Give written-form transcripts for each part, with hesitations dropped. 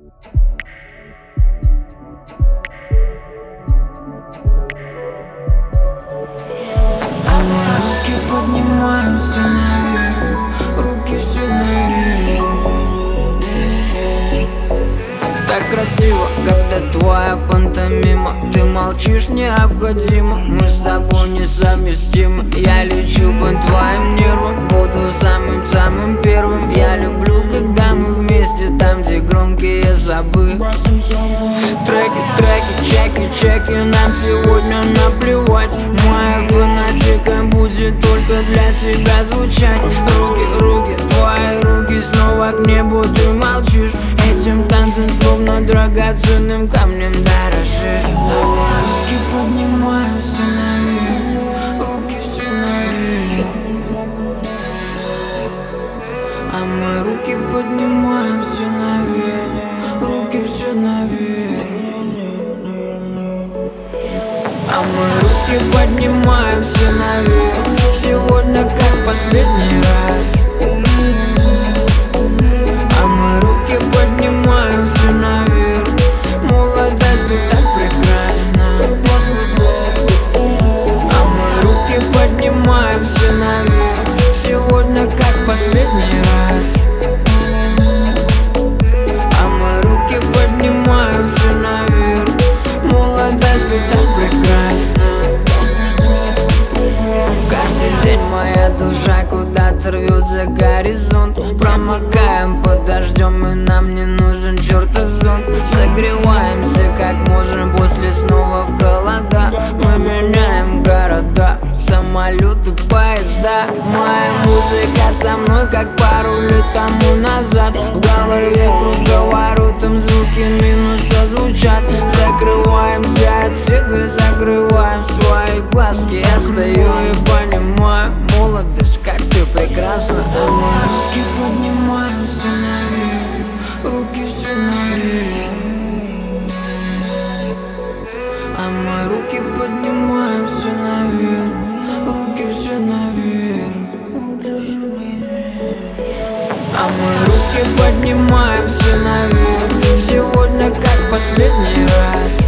Руки поднимаются наверх, руки все наверх. Так красиво, когда твоя пантомима. Ты молчишь, необходимо, мы с тобой несовместимы. Я лечу по твоим нервам, буду самым-самым первым. Я люблю, когда мы вместе, там, где громкие забы. Треки, чеки, нам сегодня наплевать. Моя фанатика будет только для тебя звучать. Руки, твои руки снова к небу, ты молчишь. Этим танцем словно драгоценным камнем дорожишь. Руки поднимаются наверх, руки все наверх. А мы руки поднимаем все наверх, руки все наверх. А мы руки поднимаем все наверх, сегодня как последний раз. А мы руки поднимаем все наверх, молодость ты так прекрасна. А мы руки поднимаем все наверх, сегодня как последний раз. А мы руки поднимаем все наверх, молодость ты так прекрасна. Каждый день моя душа куда-то рвет за горизонт. Промокаем под дождем, и нам не нужен чертов зонт. Согреваемся как можем после снова в холода. Мы меняем города, самолеты, поезда. Моя музыка со мной как пару лет тому назад. В голове круговоротом звуки минуса звучат. Закрываемся от всех и закрываем свои глазки. Я стою и понимаю, молодость, как ты прекрасна. А мы руки поднимаем все наверх, руки все наверх. А мы руки поднимаем все наверх, руки все наверх. А мы руки поднимаем все наверх, сегодня как последний раз.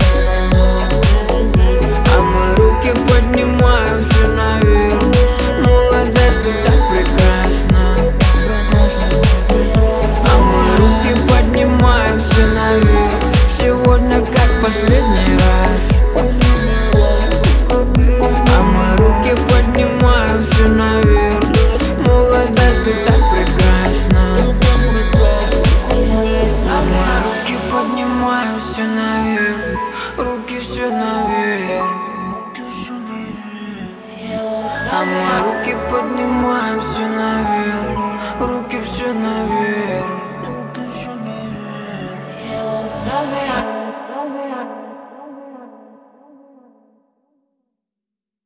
А мы руки поднимаем все наверх, молодость ты так прекрасна. А мы руки поднимаем все наверх, сегодня как последний раз. А мы руки поднимаем все наверх, молодость ты так прекрасна. А мы руки поднимаем все наверх, руки все наверх. А мы руки поднимаем все наверх, руки все наверх.